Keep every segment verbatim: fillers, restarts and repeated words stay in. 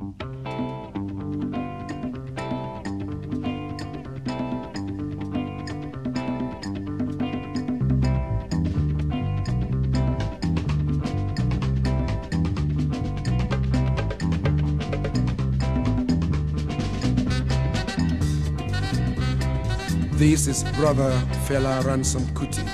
This is Brother Fela Ransom Kuti.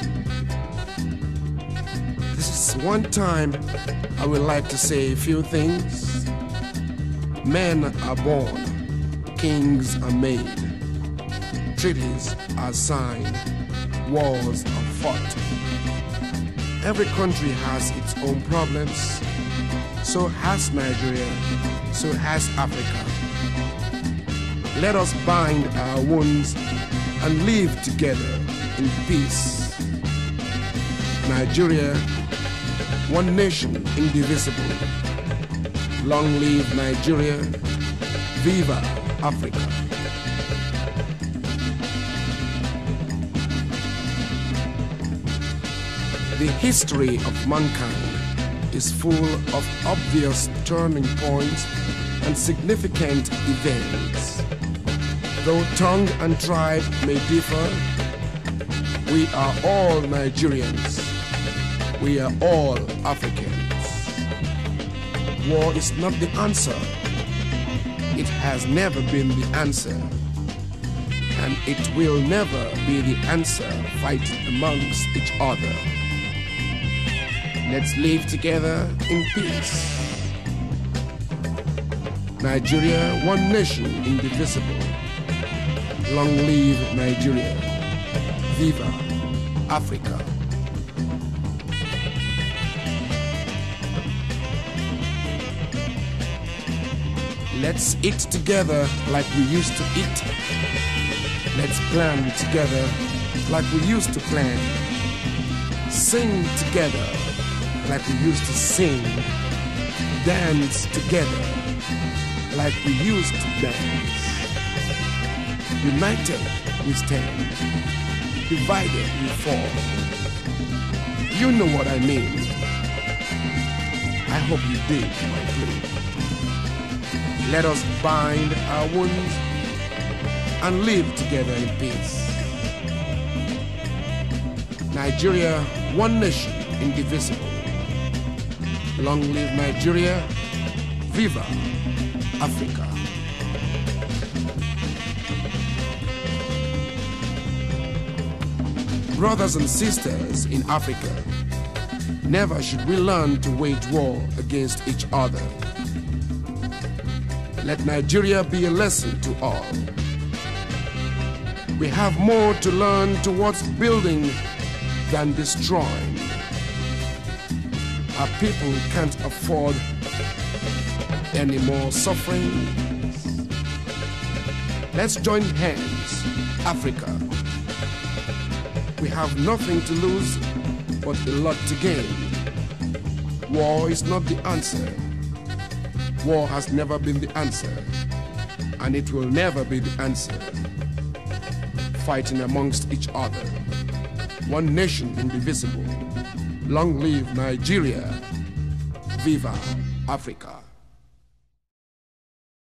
This is one time I would like to say a few things. Men are born, kings are made, treaties are signed, wars are fought. Every country has its own problems. So has Nigeria, so has Africa. Let us bind our wounds and live together in peace. Nigeria, one nation, indivisible. Long live Nigeria, viva Africa. The history of mankind is full of obvious turning points and significant events. Though tongue and tribe may differ, we are all Nigerians. We are all Africans. War is not the answer. It has never been the answer. And it will never be the answer fighting amongst each other. Let's live together in peace. Nigeria, one nation, indivisible. Long live Nigeria. Viva Africa. Let's eat together like we used to eat. Let's plan together like we used to plan. Sing together like we used to sing. Dance together like we used to dance. United we stand, divided we fall. You know what I mean. I hope you did my plea. Let us bind our wounds and live together in peace. Nigeria, one nation, indivisible. Long live Nigeria, viva Africa. Brothers and sisters in Africa, never should we learn to wage war against each other. Let Nigeria be a lesson to all. We have more to learn towards building than destroying. Our people can't afford any more suffering. Let's join hands, Africa. We have nothing to lose, but a lot to gain. War is not the answer. War has never been the answer, and it will never be the answer. Fighting amongst each other. One nation indivisible. Long live Nigeria. Viva Africa.